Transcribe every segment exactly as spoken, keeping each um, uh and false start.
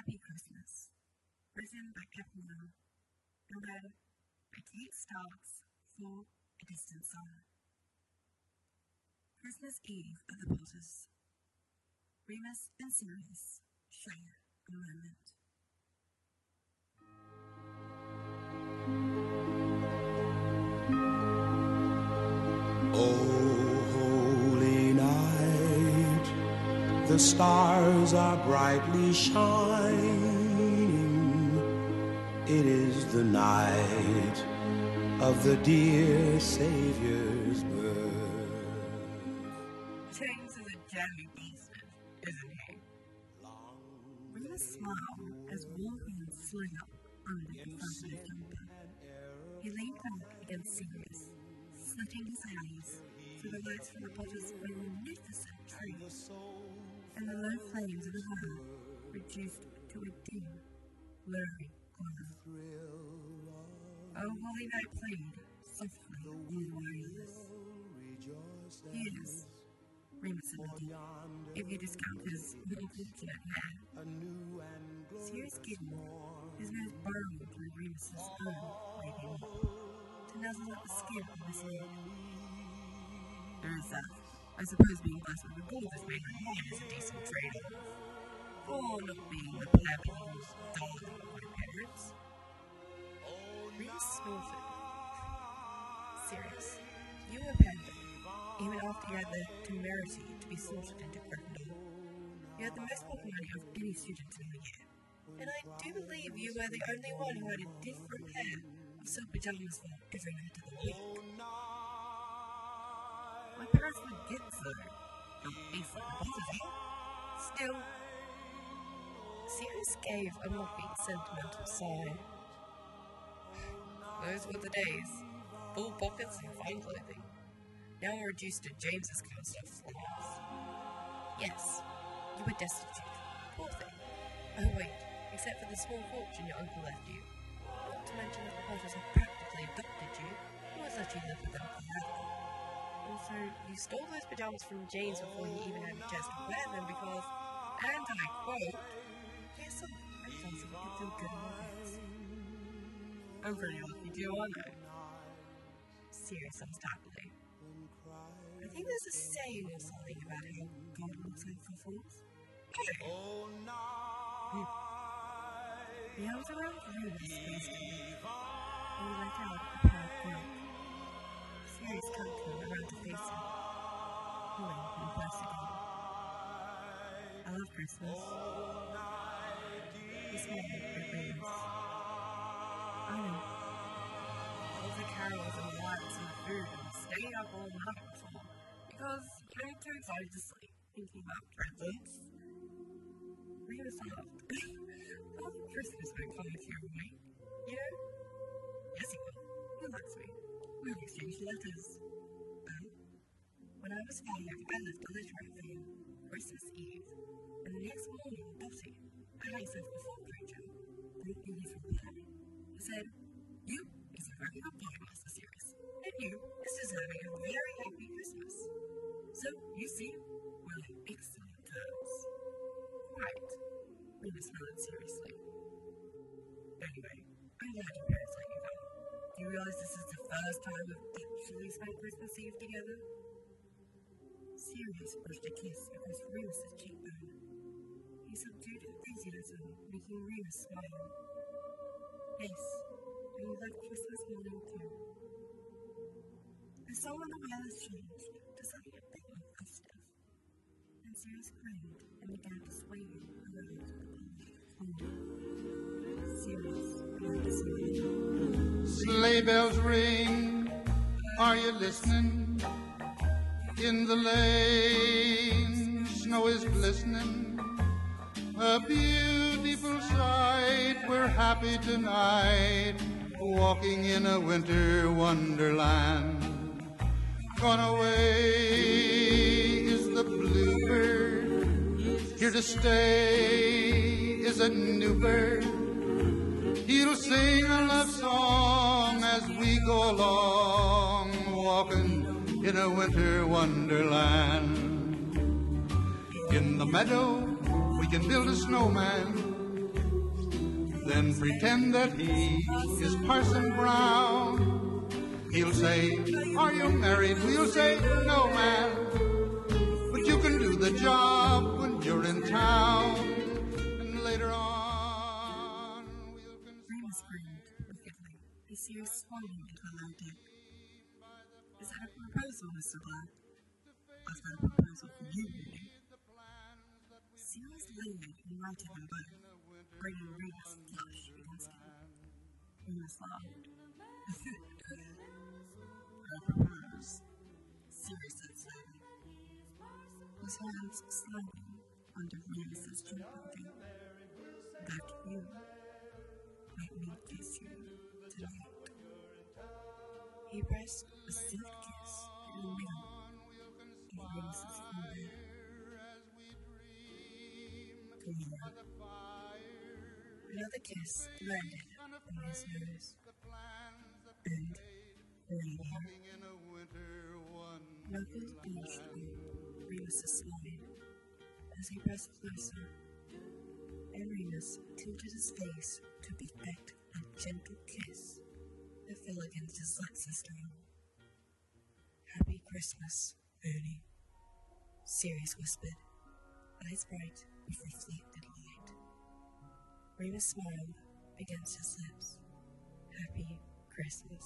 Happy Christmas, written by Kepler, and read by Kate Starks for A Distant Summer. Christmas Eve at the Potters. Remus and Sirius share a moment. Oh, holy night, the stars are brightly shining. It is the night of the dear Savior's birth. James is a jammy bastard, isn't he? Remus smiled as warm hands slid up under the front of his jumper. He leaned back against Sirius, slitting his eyes through the lights from the Potter's magnificent tree, and the low flames of the hall reduced to a dim, blurry glow. Oh, Holy Night played softly on the wireless. Yes, Remus admitted, if you discount his unfortunate hair. Sirius giggled, his nose burrowed through Remus's own wavy mop, to nuzzle at the skin of his head. There is that. I suppose being blessed with a gorgeous maiden head is a decent trade-off, for not being the plebeian darling of my parents. Remus snorted. Sirius, you were panda, even after you had the temerity to be sorted into Gryffindor. You had the most popularity of any student in the year, and I do believe you were the only one who had a different pair of silk pajamas for every night of the week. My parents would get so, not basic positive. Still, Sirius gave a mocking, sentimental sigh. Those were the days. Full pockets and fine clothing. Now reduced to James's cast of flaws. Yes, you were destitute. Poor thing. Oh wait, except for the small fortune your uncle left you. Not to mention that the Potters had practically adopted you, or let you live with them forever. Also, you stole those pajamas from James before he even had a chance to wear them because, and I quote, "They're soft and fancy and feel good in your beds." I'm pretty lucky too, aren't I? Sirius asked happily. I think there's a saying or something about how God looks out for fools. Oh, no. The elves around Remus faced him, and he let out a pair of grunts. Sirius tugged him around to face him, pulling him close again. I love Christmas. He smiled at Remus. I know. All the carols and lights and food and staying up all night for, because I'm too excited to sleep, thinking about presents. Remus laughed. Father Christmas won't come with you and me, you know? Yes, he will. He likes me. We'll exchange letters. Well, when I was five, I left a letter out for him, Christmas Eve, and the next morning, Dottie, a high-self before creature, brought me his reply. He said, "You is a very good boy, Master Sirius, and you is deserving a very happy Christmas. So, you see, we're on excellent terms." Right, Remus nodded seriously. Anyway, I'm glad your parents let you go. Do you realize this is the first time we've actually spent Christmas Eve together? Sirius brushed a kiss across Remus's cheekbone. He subdued enthusiasm, making Remus smile. Yes, and we love Christmas morning too. The song on the wireless changed to something a bit more festive, and Sirius grinned and began to sway him around the pond. Sirius began to smile. Sleigh bells ring, are you listening? In the lane, snow is glistening. A beautiful sight, we're happy tonight, walking in a winter wonderland. Gone away is the bluebird, here to stay is a new bird. He'll sing a love song as we go along, walking in a winter wonderland. In the meadow, we can build a snowman then pretend that he is Parson Brown. He'll say, are you married? We'll say, no, man. But you can do the job when you're in town. And later on, we'll Remus grinned wickedly. He serious swung into a low dick. Is that a proposal, Mister Black? I've got a proposal for you, Rudy. Sirius laid and righted them both, bringing Remus flush against him. Remus laughed. I propose, Sirius said slowly. His hands sliding under Remus's jawbone. That you let me kiss you tonight. He pressed a soft kiss in the middle of Remus's forehead. Another kiss landed on his nose, and radio. Knuckles bunched on Remus's spine as he pressed closer, and Remus tilted his face to effect a gentle kiss that fell against his Lexus-stone. Happy Christmas, Ernie, Sirius whispered, eyes bright with reflected light. Remus smiled against his lips. Happy Christmas.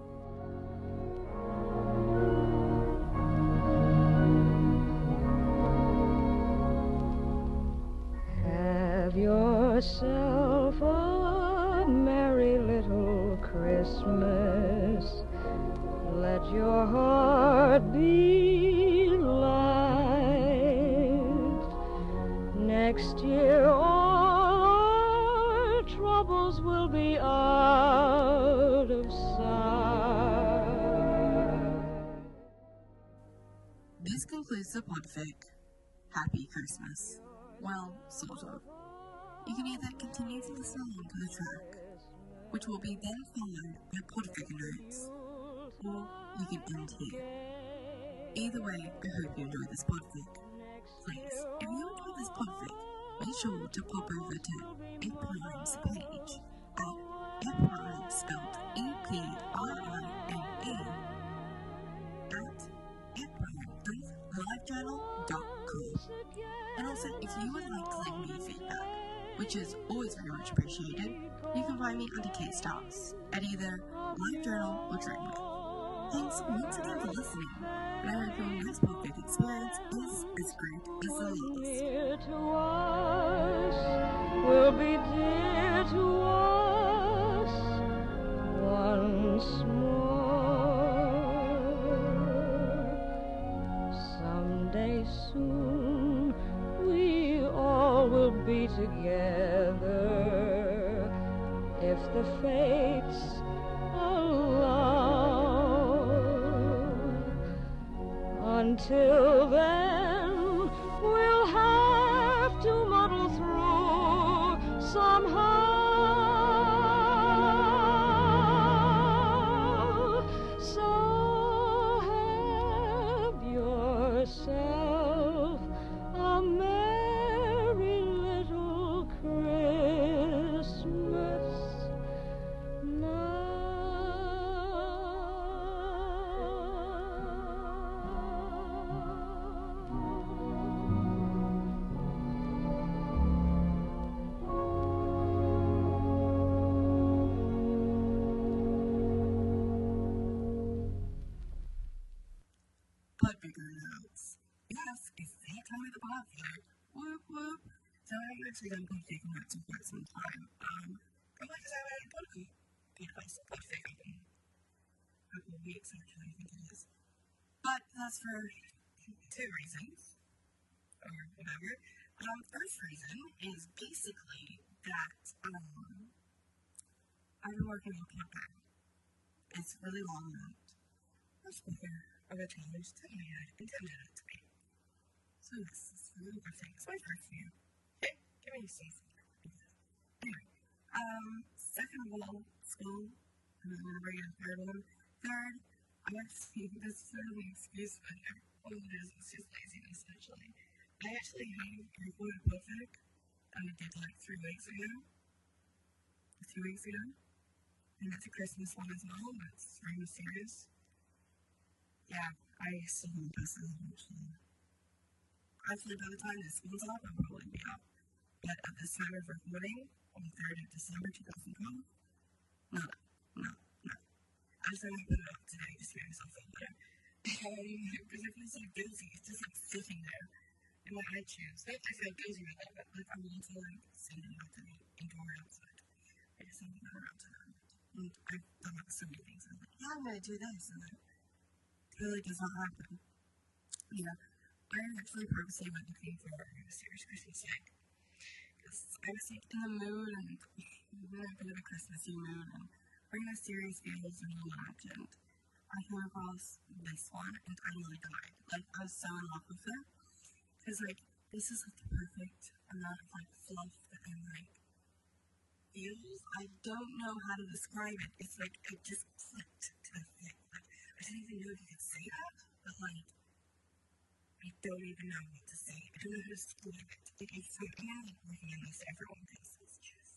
Have yourself a merry little Christmas. Let your heart be light. Next year all our troubles will be out of sight. This concludes the podfic. Happy Christmas. Well, sort of. You can either continue to listen along to the track, which will be then followed by podfic notes, or you can end here. Either way, I hope you enjoyed this podfic. Please, if you enjoyed this podfic, make sure to pop over to Eprime's page at Eprime, spelled E P R I M E, at eprime dot livejournal dot com. And also, if you would like to leave me feedback, which is always very much appreciated, you can find me under Kate Stars at either LiveJournal or Dreamwave. Thanks once again for listening, and I hope your next podfic experience is as great as the last. Dear to us, will be dear to us once more. Someday soon we all will be together if the fates allow. Until then, we'll have to muddle through somehow. So have yourself a merry little Christmas now. Podfic notes. Yes, it's that time of the podfic. Whoop whoop. So I'm actually done podfic notes for quite some time. Um, probably because I haven't had a podfic, podcast, podfic in a couple of weeks, actually, I think it is. But that's for two reasons, or whatever. Um, first reason is basically that, um, I've been working on Podfic. It's a really long note. Much quicker of a challenge than I had intended it to be. So this is really interesting. It's my first view. Okay, give me some. Anyway, um, second of all, school. I'm not going to bring in a third one. Third, I actually, this is sort of an excuse, but all it is is just laziness, actually. I actually had recorded Podfic that I did like three weeks ago, two weeks ago. And it's a Christmas one as well, but it's very mysterious. Yeah, I still haven't posted it actually. Actually, by the time this one's up, I'll probably be up. But at this time of recording, on the third of December twenty twelve, no, no, no. I just haven't put it up today just to make myself feel better. Um, because I feel so guilty. It's just like sitting there in my iTunes. Not that I feel guilty with that, but like I want to like send it out to the indoor outside. I just haven't done around to them. And I've done like so many things. I'm like, yeah, I'm gonna do this, and then it really does not happen. Yeah. I actually purposely went looking for a serious Christmas egg. Because I was like in the mood and in a bit of a Christmassy mood and bringing a serious feels and all that. And I came across this one and I really died. Like, I was so in love with it. Because, like, this is like the perfect amount of like fluff and like feels. I don't know how to describe it. It's like, it just clicked to the thing. Like, I didn't even know if you could say that, but like, I don't even know what to say. I don't know how to describe it. Like, it's so, I'm not like working in this everyone thinks it's just.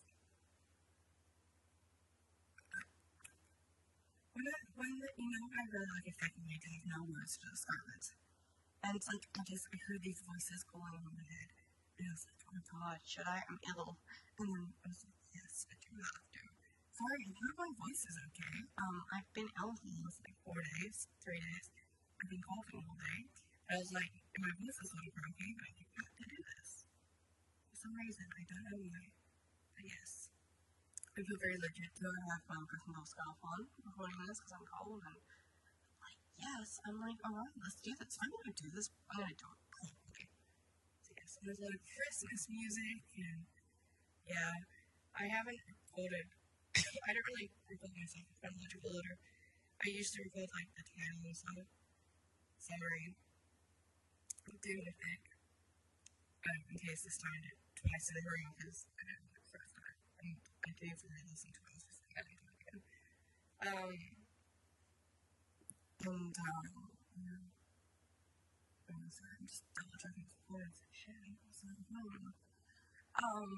When, I, when the, you know, I really like affected me to have no words to describe it. And it's like, I just, I heard these voices going on in my head. And I was like, oh my god, should I? I'm ill. And then I was like, yes, I do have to. Sorry, I hope my voice is okay. Um, I've been ill for the last like four days, three days. I've been coughing all day. I was like, my voice is a little croaky, but I think I have to do this. For some reason, I don't know why. But yes. I feel very legit to have my personal scarf on recording this because I'm cold and I'm like, yes. I'm like, alright, let's do this. I'm gonna do this. I'm gonna do it properly. So yes, there's a lot of Christmas music and yeah, I haven't recorded. I don't really record myself in chronological order. I used to record like the title and stuff. Summary. Do what I think. Um, in case this time I did twice in a row because I didn't do it the first time. And I did really listen to it, I was just like, I didn't do it again. Um, and, um, yeah. I'm sorry, I'm just double checking the words and shit. So, um,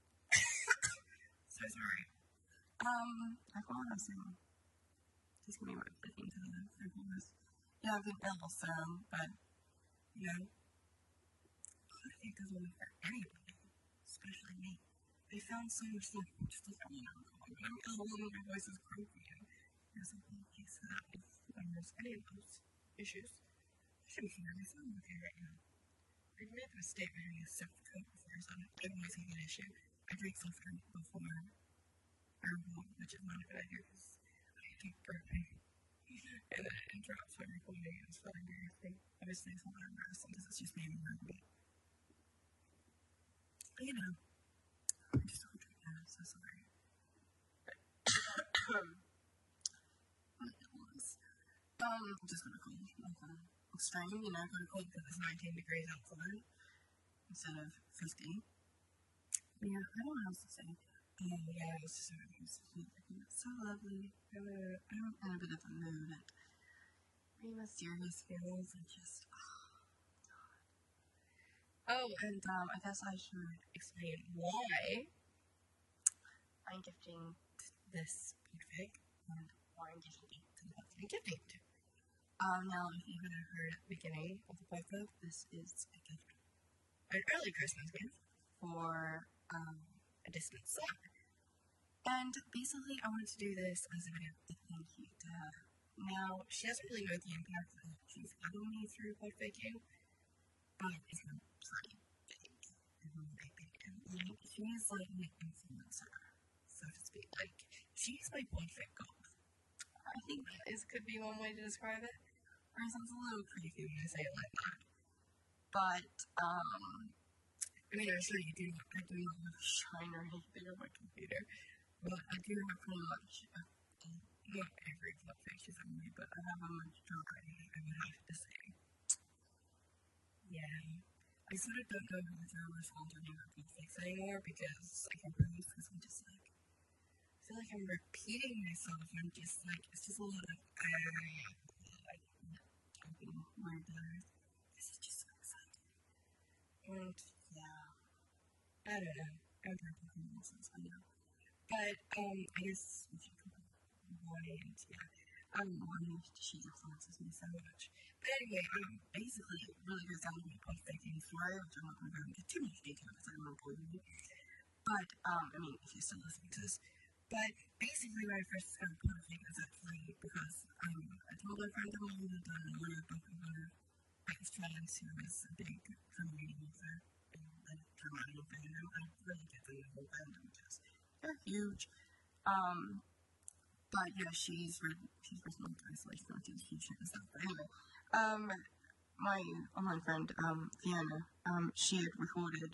so sorry. Um, I forgot what I was saying. Just give me what I'm thinking to the thankfulness. Yeah, I've been ill, so, but, you know, I think it doesn't work for anybody, especially me. I found so much stuff that just doesn't mean I'm calling when I'm ill and my voice is croaky and there's a whole piece of that with numbers, any of those issues. I should be hearing my sound with you right now. I've made the mistake of having a soft coat before, so I don't always have an issue. I drink soft drink before I record, which is not a good idea because I keep burping. And then it drops my recording and it's really embarrassing. Obviously, it's not embarrassing because it's just me and my you know, I'm just so drunk now, I'm so sorry. um, I'm just gonna call it nothing extreme, you know, I'm gonna call it because it's nineteen degrees outside instead of fifty. Yeah, I don't know what else to say. Um, yeah, it was just so nice. It's so lovely. I'm, a, I'm in a bit of a mood and really mysterious feels and just, oh, and um, I guess I should explain why I'm gifting this pig and why I'm gifting to the person I'm gifting to. Um, now, if you haven't heard at the beginning of the podcast, this is a gift, an early Christmas gift for um, a distant son. And basically, I wanted to do this as a way of thank you to her. Now, she doesn't really know the impact that she's having me through pod faking. But it's not pretty big. It's not big, big. And like, she's like an influencer, so to speak. Like, she's my boyfriend god. I think that is, could be one way to describe it. Or it sounds a little creepy when I say it like that. But, um, I mean, I'm sure you do, I do not have a shine or anything on my computer. But I do have pretty much, uh, not every club face she's on me, but I have a majority, I would have to say. Yeah, I sort of don't know how to respond to any repeat fakes anymore because I can produce because I'm just like, I feel like I'm repeating myself. I'm just like, it's just a lot of, uh, like, talking word letters. This is just so exciting. And, yeah, I don't know. I'm perfectly nonsense, I know. But, um, I guess, wanted, yeah, um, wanted, she influences me so much. But anyway, um, basically, it really goes down to my post-faking story, which I'm not going to go into too much detail because I don't want to bore you. But, um, I mean, if you're still listening to this. But, basically, when I first discovered post-fake was actually because, um, I told a friend of mine who had done a little book of her ex trans who was a big drum reading user, and like, drum reading fandom. I really get the whole fandom because they're huge. Um, but yeah, she's written, she's written like isolation notification and stuff. But anyway, um, my online friend, um, Fiona, um, she had recorded,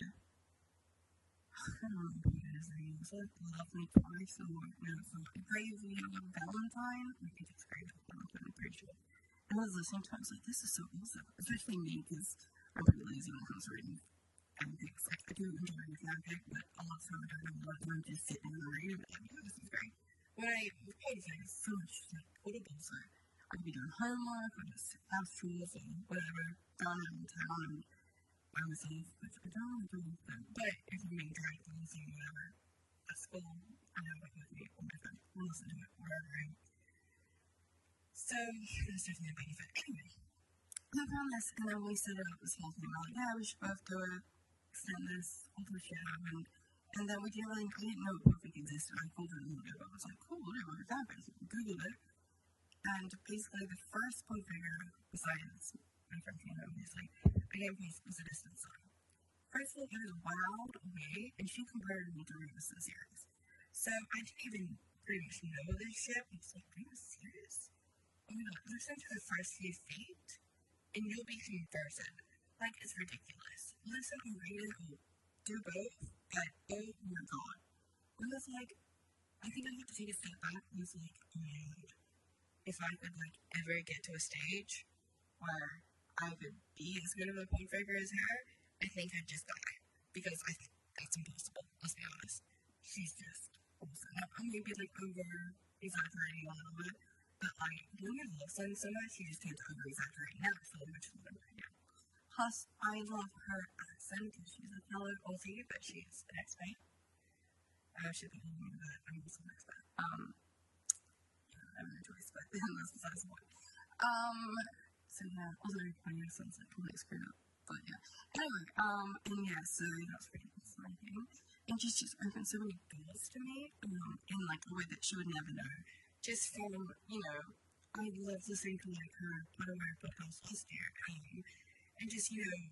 I don't remember what his name was, like Lovely Twice or what, no, it's not, Gravy Valentine, I think it's Gravy Valentine, I'm pretty sure. And I was listening to it, I was like, this is so awesome, especially me, because I'm pretty lazy when it comes to reading fanfics. Like, I do enjoy reading fanfic, but a lot of time I don't have a lot of time to sit down and read it, like, yeah, this is great. When I was paid for it, it's so much, like, portable, so I could be doing homework, or just house chores, or whatever, down in town, and by myself, which I don't want to do with them. But if I'm being dragged to listen to whatever, at school, I have it with me, or my friend will listen to it, wherever I am. So, that's definitely a benefit. Anyway, I found this, and then we set up this whole thing, like, yeah, we should both do it, extend this, all this shit happened, and then we didn't really, I didn't know Perfect existed, I called it a little bit, but I was like, cool, whatever, it happened, so we Googled it, and basically the first point figure, besides my friend Fiona, obviously, I came across was a distance sign. First of all, I was wowed away, and she compared me to Rubus in the series. So, I didn't even pretty much know this shit, I was like, are you serious? Oh my god, listen to the first few feet, and you'll be converted. Like, it's ridiculous. Listen and read it, or do both, but oh my god. I was like, I think I have to take a step back, and I was like, oh my god. If I could, like, ever get to a stage where I could be as good of a point figure as her, I think I'd just die. Because I think that's impossible, let's be honest. She's just awesome. Now, I may be, like, over exaggerating a little bit, but, like, when you love someone so much, you just tend to over-exaggerate naturally, which is what I'm doing now. Plus, I love her accent, because she's a fellow Aussie, but she's an expat. Uh, she's the only one that I'm also an expat. Um, yeah, I have no choice, but then that's besides the point. Um, so yeah, although my accent's like completely screwed up, but yeah. Anyway, um, and yeah, so that's pretty exciting. And she's just opened so many doors to me, um, in like a way that she would never know. Just from, you know, I love listening to like her Butterware podcast last year, um, and just, you know,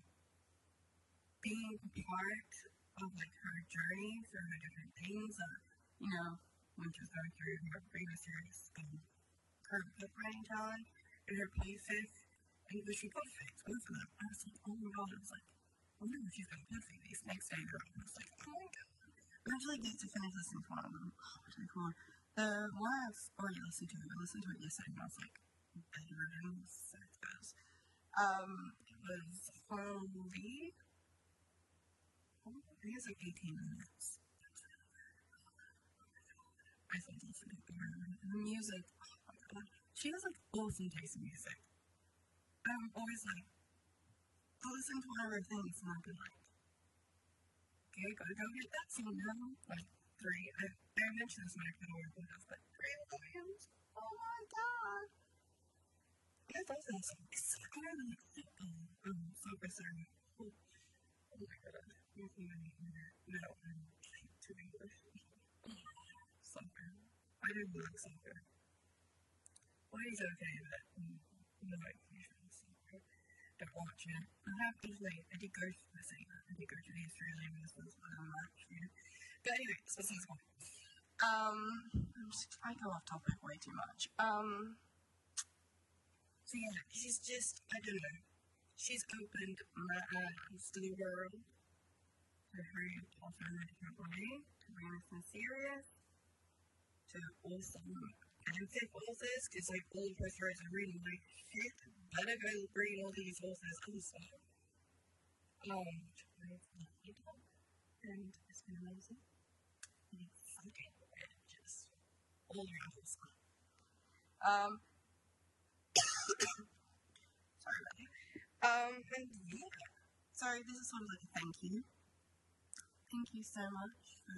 being a part of like her journey through her different things, uh, you know, when she was going through her previous years, um, her book writing challenge, and her places, and when she posted both of them, I was like, oh my god, I was like, I wonder if she's going to post these next day, and I was like, oh my god. I actually get to finish listening to one of them. Oh, what's it called? The one I've already listened to, I listened to it yesterday, and I was like, bedridden, so it goes. Um, it was Holy. I think it's like eighteen minutes. I think it's like the music, oh my god. She has like awesome taste in music. I'm always like, I'll listen to one of her things, and I'll be like, okay, gotta go get that song now. Like, three, I, I mentioned this when I put over with us, but three volumes. Oh my god. I thought that song is so good. Like, um, um, Focus on, oh, oh my god. Nothing I need here. No, I'm too English. Soccer. I didn't like soccer. Well, he's okay, but no expectation of soccer. Don't watch it. I have to say, I did go to the same. I did go to the Australian Masters when I'm watching it. But anyway, this was this one. Um, I'm just, I go off topic way too much. Um, so yeah, she's just, I don't know. She's opened my eyes to the world. To Harry Potter in a different way, to Ramson Serious, to awesome fanfic authors, because like all of her stories are really like shit, better go read all these authors' other stuff. Um, and it's been amazing. And it's fucking and just all around awesome. Um, sorry about that. Um, and yeah. Sorry, this is sort of like a thank you. Thank you so much for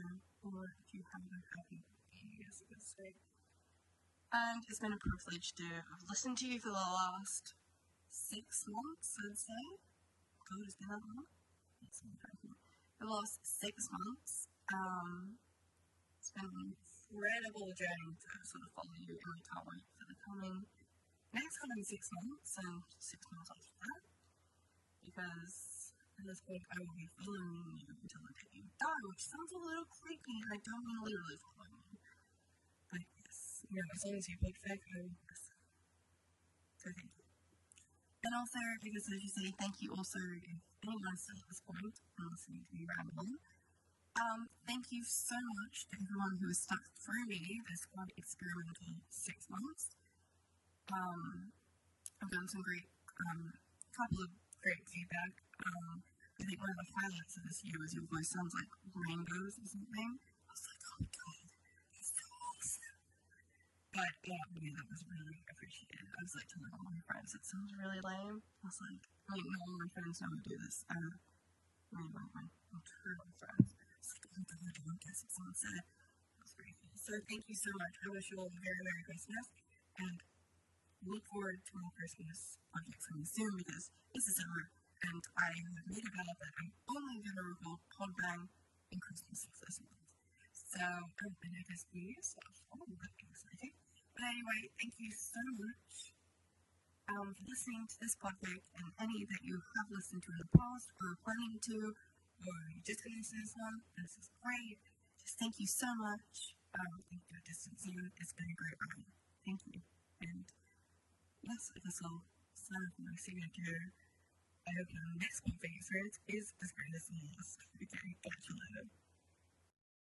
or if you haven't had it, I guess I could say. And it's been a privilege to have listened to you for the last six months, I'd say. God, it's been that long? It's been for the last six months. Um, it's been an incredible journey to sort of follow you, and I can't wait for the coming, next coming six months and six months after that, because at this point I will be following you until the day you die, which sounds a little creepy, and I don't mean literally following you. But yes, you know, as long as you put faith, I will listen. So thank you. And also, because as you say, thank you also if anyone's still at this point and listening to me rambling. Um, thank you so much to everyone who has stuck through me this quite experimental six months. Um, I've gotten some great, um, couple of great feedback. Um, I think one of the highlights of this year was your voice sounds like rainbows or something. I was like, oh my god, that's so awesome. But yeah, yeah, that was really appreciated. I was like telling all my friends, it sounds really lame. I was like, I mean, not all my friends know I do this. Uh, I mean, my, my, my true friends. I was like, oh my god, I don't guess what someone said. It was very cool. So thank you so much. I wish you all a very Merry Christmas. And look forward to more Christmas projects coming soon because it's the summer and I have made a vow that I'm only going to record Podbang in Christmas this month. So, um, and I guess New Year's stuff. Oh, that'd be exciting. But anyway, thank you so much um, for listening to this podcast and any that you have listened to in the past or are planning to, or you're just going to listen to this one. This is great. Just thank you so much. Um, thank you for distancing. It's been a great ride. Thank you. And yes, I guess I'll sign off my signature. I hope your next podcast experience is as great as the last. Okay, catch you later.